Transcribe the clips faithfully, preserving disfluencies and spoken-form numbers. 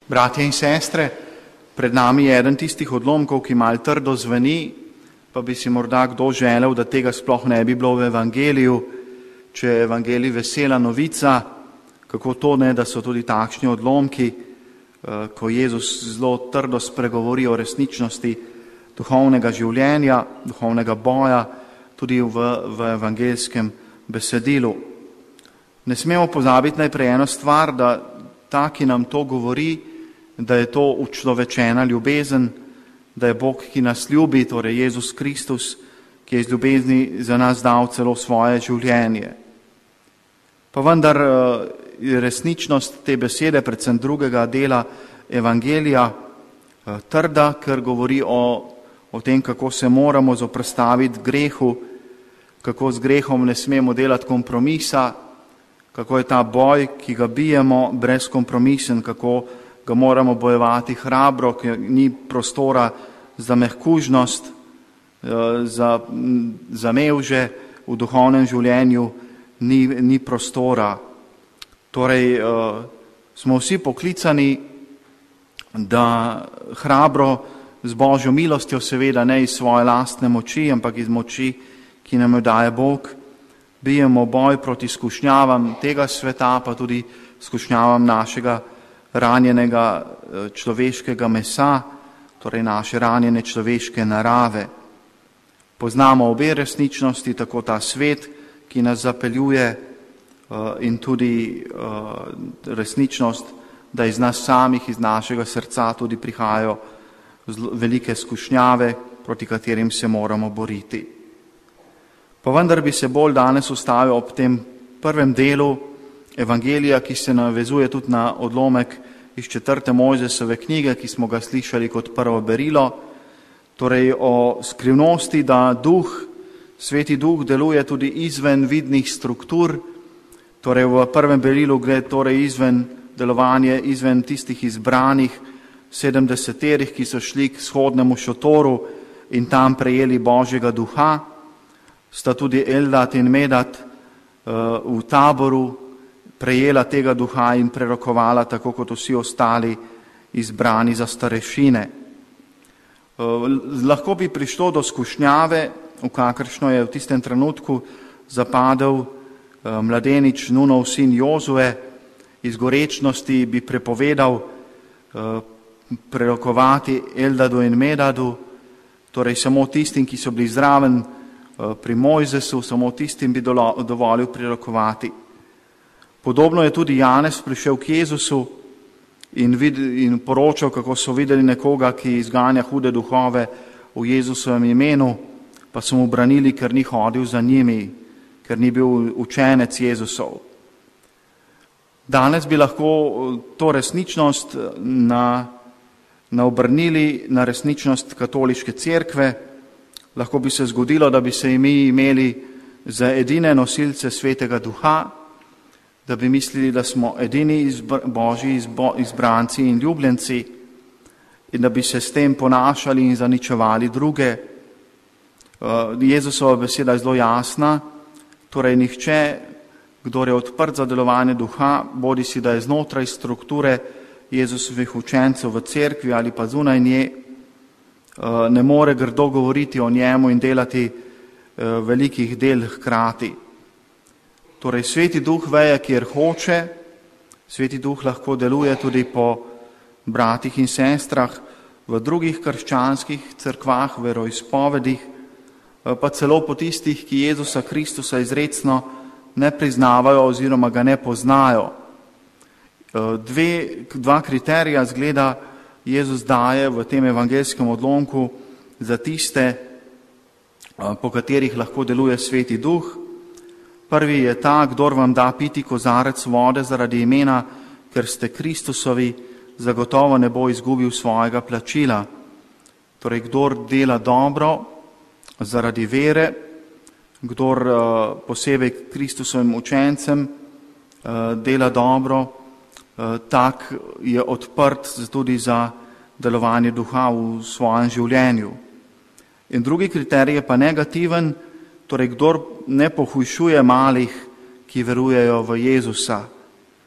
Bratje in sestre, pred nami je eden tistih odlomkov, ki malo trdo zveni, pa bi si morda kdo želel, da tega sploh ne bi bilo v evangeliju, če je evangelij vesela novica, kako to ne, da so tudi takšni odlomki, ko Jezus zelo trdo spregovori o resničnosti duhovnega življenja, duhovnega boja, tudi v, v evangeljskem besedilu. Ne smemo pozabiti najprej eno stvar, da ta, ki nam to govori, da je to učlovečena ljubezen, da je Bog, ki nas ljubi, torej Jezus Kristus, ki je iz ljubezni za nas dal celo svoje življenje. Pa vendar je resničnost te besede, predvsem drugega dela evangelija, trda, ker govori o, o tem, kako se moramo zoperstaviti grehu, kako z grehom ne smemo delati kompromisa, kako je ta boj, ki ga bijemo, brezkompromisen, kako ga moramo bojevati hrabro, ker ni prostora za mehkužnost, za, za mevže v duhovnem življenju, ni, ni prostora. Torej, smo vsi poklicani, da hrabro z Božjo milostjo, seveda ne iz svoje lastne moči, ampak iz moči, ki nam jo daje Bog, bijemo boj proti skušnjavam tega sveta, pa tudi skušnjavam našega ranjenega človeškega mesa, torej naše ranjene človeške narave. Poznamo obe resničnosti, tako ta svet, ki nas zapeljuje, in tudi resničnost, da iz nas samih, iz našega srca tudi prihajajo velike skušnjave, proti katerim se moramo boriti. Pa vendar bi se bolj danes ustavil ob tem prvem delu evangelija, ki se navezuje tudi na odlomek iz četrte Mojzesove knjige, ki smo ga slišali kot prvo berilo, torej o skrivnosti, da duh, sveti duh deluje tudi izven vidnih struktur, torej v prvem berilu gre torej izven delovanje, izven tistih izbranih sedemdeseterih, ki so šli k shodnemu šotoru in tam prejeli Božjega duha, sta tudi Eldad in Medad uh, v taboru prejela tega duha in prerokovala, tako kot vsi ostali izbrani za starešine. Uh, lahko bi prišlo do skušnjave, v kakršno je v tistem trenutku zapadel uh, mladenič Nunov sin Jozue, iz gorečnosti bi prepovedal uh, prerokovati Eldadu in Medadu, torej samo tistim, ki so bili zraven pri Mojzesu, samo tistim bi dovolil prerokovati. Podobno je tudi Janez prišel k Jezusu in, vid, in poročal, kako so videli nekoga, ki izganja hude duhove v Jezusovem imenu, pa so mu branili, ker ni hodil za njimi, ker ni bil učenec Jezusov. Danes bi lahko to resničnost na, na obrnili na resničnost katoliške cerkve. Lahko bi se zgodilo, da bi se mi imeli za edine nosilce svetega duha, da bi mislili, da smo edini izbr- Božji izbo- izbranci in ljubljenci in da bi se s tem ponašali in zaničevali druge. Uh, Jezusova beseda je zelo jasna, torej nihče, kdor je odprt za delovanje duha, bodi si, da je znotraj strukture Jezusovih učencev v cerkvi ali pa zunaj nje, ne more grdo govoriti o njemu in delati velikih del hkrati. Torej, sveti duh veje, kjer hoče, sveti duh lahko deluje tudi po bratih in sestrah v drugih krščanskih cerkvah, veroizpovedih, pa celo po tistih, ki Jezusa Kristusa izrecno ne priznavajo oziroma ga ne poznajo. Dve, dva kriterija zgleda Jezus daje v tem evangeljskem odlomku za tiste, po katerih lahko deluje sveti duh. Prvi je ta, kdor vam da piti kozarec vode zaradi imena, ker ste Kristusovi, zagotovo ne bo izgubil svojega plačila. Torej, kdor dela dobro zaradi vere, kdor posebej Kristusovim učencem dela dobro, tak je odprt tudi za delovanje duha v svojem življenju. In drugi kriterij je pa negativen, torej kdor ne pohujšuje malih, ki verujejo v Jezusa.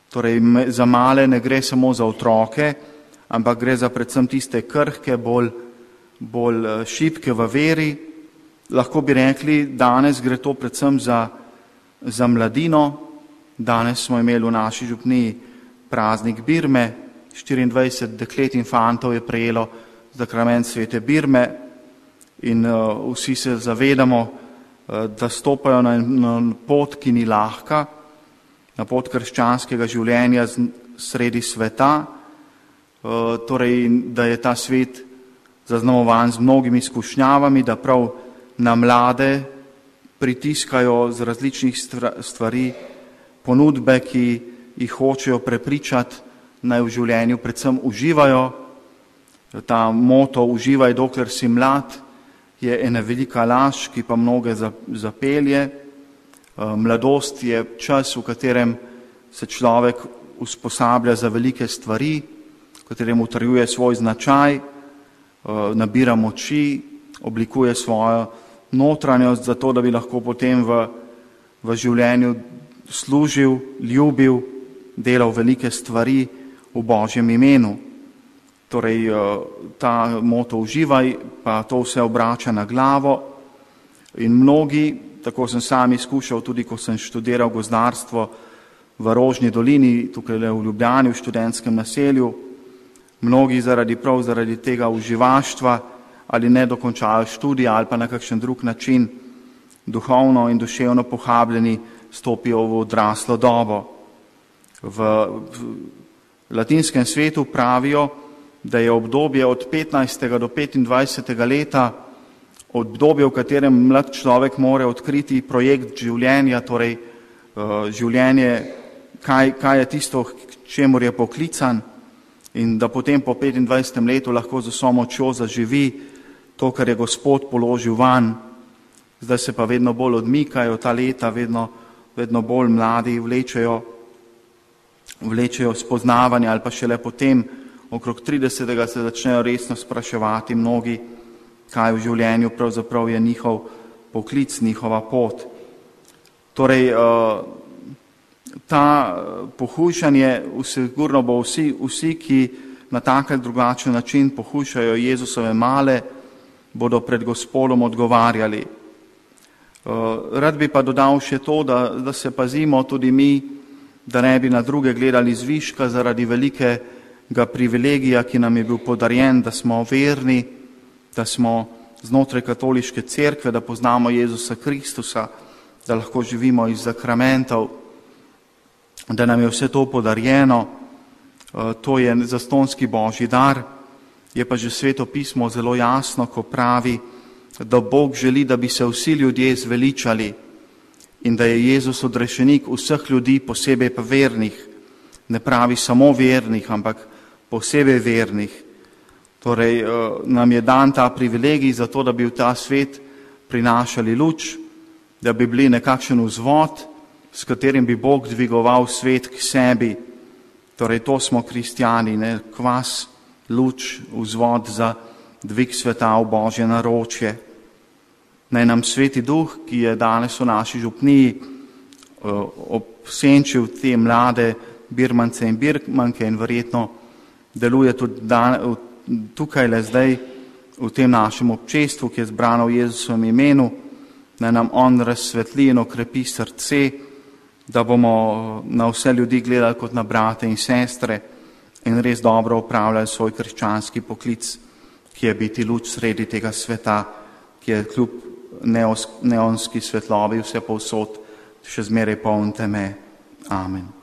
Torej, za male ne gre samo za otroke, ampak gre za predvsem tiste krhke, bolj, bolj šibke v veri. Lahko bi rekli, danes gre to predvsem za, za mladino. Danes smo imeli v naši župniji praznik Birme, štiriindvajset deklet in fantov je prejelo zakrament svete Birme in uh, vsi se zavedamo, uh, da stopajo na, na pot, ki ni lahka, na pot krščanskega življenja sredi sveta, uh, torej, da je ta svet zaznamovan z mnogimi izkušnjavami, da prav na mlade pritiskajo z različnih stvari ponudbe, ki jih hočejo prepričati, naj v življenju predvsem uživajo. Ta moto uživaj, dokler si mlad, je ena velika laž, ki pa mnoge zapelje. Mladost je čas, v katerem se človek usposablja za velike stvari, v katerem utrjuje svoj značaj, nabira moči, oblikuje svojo notranjost za to, da bi lahko potem v, v življenju služil, ljubil, delal velike stvari v Božjem imenu. Torej, ta moto uživaj, pa to vse obrača na glavo in mnogi, tako sem sam izkušal tudi, ko sem študiral gozdarstvo v Rožni dolini, tukaj v Ljubljani, v študentskem naselju, mnogi zaradi prav zaradi tega uživaštva ali ne dokončajo študija ali pa na kakšen drug način duhovno in duševno pohabljeni stopijo v odraslo dobo. V, v latinskem svetu pravijo, da je obdobje od petnajstega do petindvajsetega leta obdobje, v katerem mlad človek mora odkriti projekt življenja, torej uh, življenje, kaj, kaj je tisto, k čemur je poklican, in da potem po petindvajsetem letu lahko z vso močjo zaživi to, kar je Gospod položil van. Zdaj se pa vedno bolj odmikajo ta leta, vedno, vedno bolj mladi vlečejo, vlečejo spoznavanje ali pa šele potem, okrog tridesetega se začnejo resno spraševati mnogi, kaj v življenju pravzaprav je njihov poklic, njihova pot. Torej, ta pohujšanje, sigurno bo vsi, vsi, ki na tak ali drugačen način pohujšajo Jezusove male, bodo pred Gospodom odgovarjali. Rad bi pa dodal še to, da, da se pazimo tudi mi, da ne bi na druge gledali zviška zaradi velikega privilegija, ki nam je bil podarjen, da smo verni, da smo znotraj katoliške cerkve, da poznamo Jezusa Kristusa, da lahko živimo iz zakramentov, da nam je vse to podarjeno. To je zastonski Božji dar. Je pa že Sveto pismo zelo jasno, ko pravi, da Bog želi, da bi se vsi ljudje zveličali in da je Jezus odrešenik vseh ljudi, posebej pa vernih. Ne pravi samo vernih, ampak posebej vernih. Torej, nam je dan ta privilegij za to, da bi v ta svet prinašali luč, da bi bili nekakšen vzvod, s katerim bi Bog dvigoval svet k sebi. Torej, to smo kristjani, ne? Kvas, luč, vzvod za dvig sveta v Božje naročje. Naj nam Sveti Duh, ki je danes v naši župniji obsenčil te mlade birmance in birmanke in verjetno deluje tudi dan, tukaj le zdaj v tem našem občestvu, ki je zbrano v Jezusovem imenu, naj nam on razsvetli in okrepi srce, da bomo na vse ljudi gledali kot na brate in sestre in res dobro upravljali svoj krščanski poklic, ki je biti luč sredi tega sveta, ki je kljub neonski svetlobi vse povsod še zmeraj poln teme. Amen.